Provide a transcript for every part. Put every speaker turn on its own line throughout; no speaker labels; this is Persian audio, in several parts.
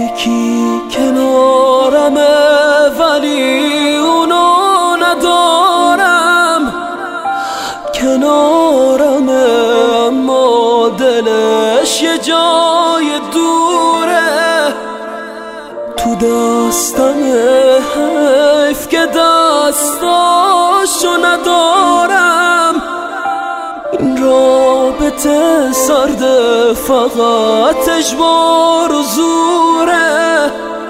یکی کنارمه ولی اونو ندارم، کنارمه اما دلش یه جای دوره. تو دستمه حیف که دستاشو ندارم. این رابطه سرده فقط اجبار و زوره.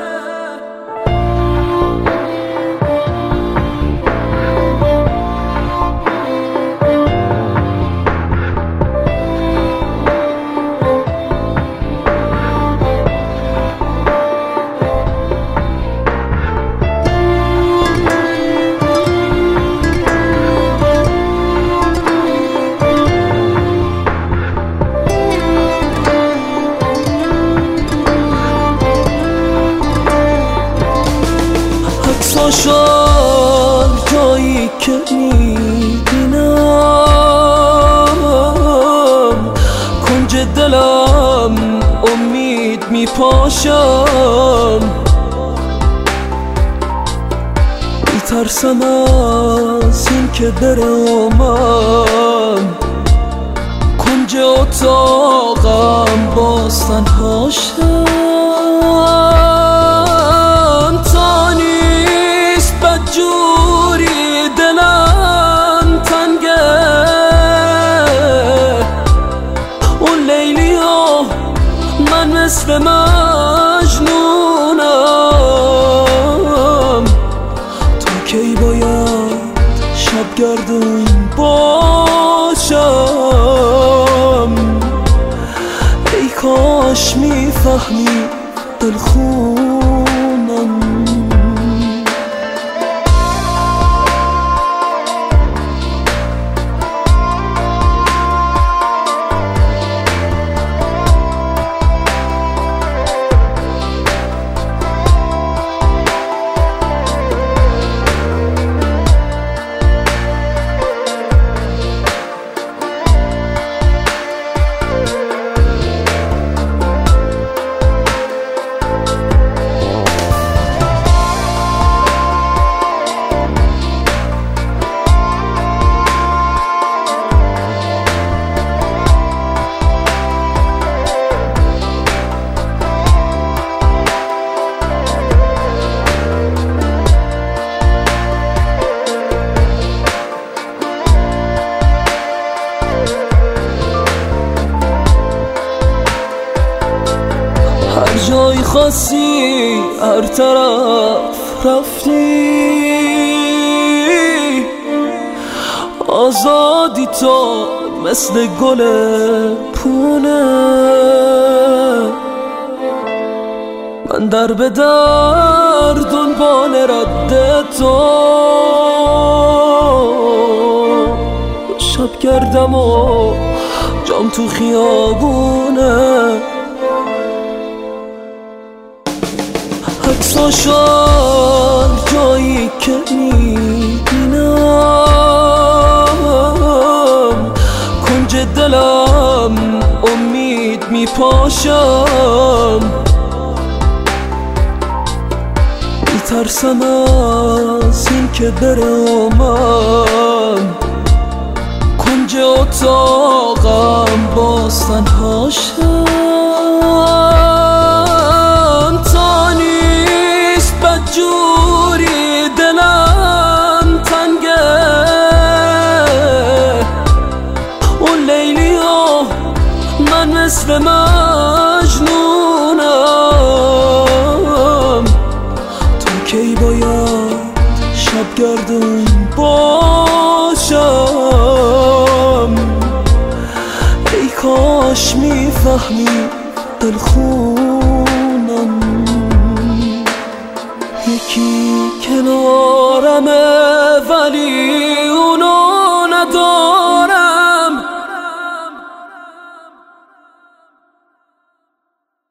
عکساشو جایی که میبینم کنج دلم امید میپاشم. میترسم از این که برم کنج اتاقم باز تنهاشم. جوری دلم تنگه اون لیلی ها من مثل مجنونم. تا کی باید شب گردون باشم؟ ای کاش میفهمی دلخونم. هر جای خاصی هر طرف رفتی آزادی تو مثل گل پونه. من در به در دنبال رد تو شب گردم و جام تو خیابونه. عکساشو جایی که میبینم کنج دلم امید میپاشم. میترسم از این که برم کنج اتاقم باز تنهاشم. جوری دلم تنگه اون لیلی ها من مثل مجنونم. تا کی باید شب گردون باشم؟ ای کاش میفهمی دلخونم. یکی کنارمه ولی اونو ندارم.